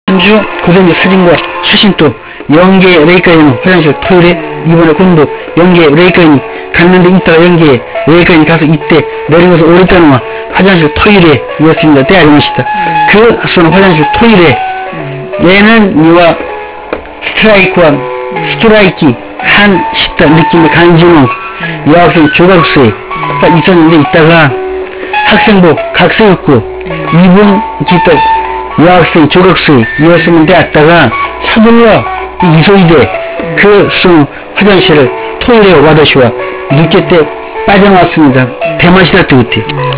전주 고생지 사진과 사진 또 연계 레이까지는 화장실 토요일에 이번에 군도 연계 레이까지 갔는데 이따가 연계 레이까지 가서 이때 내리고서 오랬다는 화장실 토요일에 이었습니다. 때 알못이다. 그 수는 화장실 토요일에 얘는 이와 스트라이키 한 식당 느낌의 간지노 여학생 조각수에 있었는데 있다가 학생복 각서였고 2분 기떡 여학생 조각수에 이었으면 되었다가 서둘러 이소이대 그 수능 화장실을 토요일에 와다시와 늦게 때 빠져나왔습니다. 대마시다 뜨그때